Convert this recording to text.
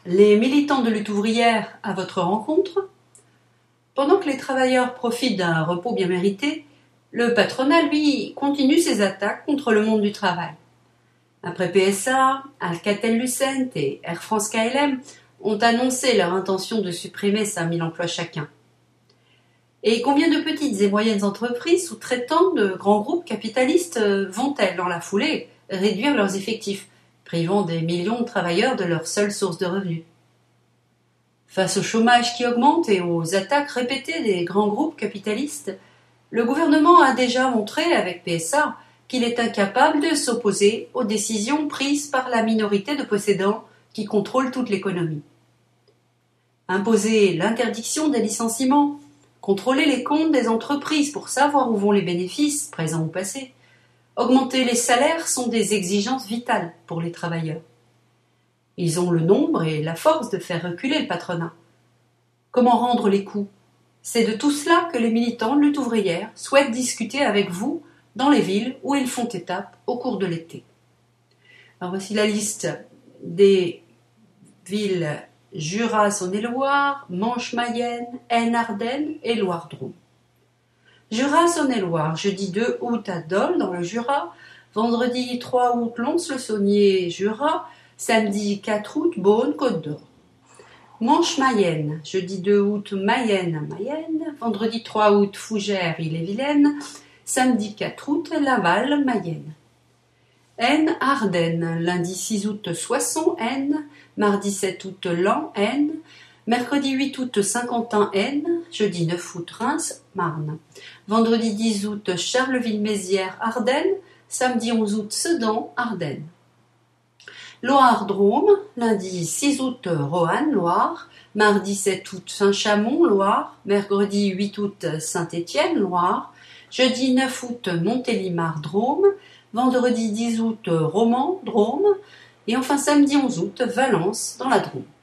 Les militants de lutte ouvrière à votre rencontre. Pendant que les travailleurs profitent d'un repos bien mérité, le patronat, lui, continue ses attaques contre le monde du travail. Après PSA, Alcatel-Lucent et Air France-KLM ont annoncé leur intention de supprimer 5000 emplois chacun. Et combien de petites et moyennes entreprises sous-traitantes de grands groupes capitalistes vont-elles, dans la foulée, réduire leurs effectifs, privant des millions de travailleurs de leur seule source de revenus? Face au chômage qui augmente et aux attaques répétées des grands groupes capitalistes, le gouvernement a déjà montré avec PSA qu'il est incapable de s'opposer aux décisions prises par la minorité de possédants qui contrôlent toute l'économie. Imposer l'interdiction des licenciements, contrôler les comptes des entreprises pour savoir où vont les bénéfices, présents ou passés, augmenter les salaires sont des exigences vitales pour les travailleurs. Ils ont le nombre et la force de faire reculer le patronat. Comment rendre les coups? C'est de tout cela que les militants de lutte ouvrière souhaitent discuter avec vous dans les villes où ils font étape au cours de l'été. Alors voici la liste des villes Jura, Saône-et-Loire, Manche-Mayenne, Aisne-Ardennes et Loire-Drôme. Jura, Saône-et-Loire, jeudi 2 août à Dole dans le Jura, vendredi 3 août Lons-le-Saunier, Jura, samedi 4 août Beaune, Côte d'Or. Manche-Mayenne, jeudi 2 août Mayenne, vendredi 3 août Fougères, Ille-et-Vilaine, samedi 4 août Laval, Mayenne. Aisne-Ardennes, lundi 6 août Soissons, Aisne, mardi 7 août Laon, Aisne, mercredi 8 août Saint-Quentin, Aisne, jeudi 9 août Reims, Marne, vendredi 10 août Charleville-Mézières, Ardennes, samedi 11 août Sedan, Ardennes. Loire-Drôme, lundi 6 août Roanne, Loire, mardi 7 août Saint-Chamond, Loire, mercredi 8 août Saint-Étienne, Loire, jeudi 9 août Montélimar, Drôme, vendredi 10 août Romans, Drôme, et enfin samedi 11 août Valence dans la Drôme.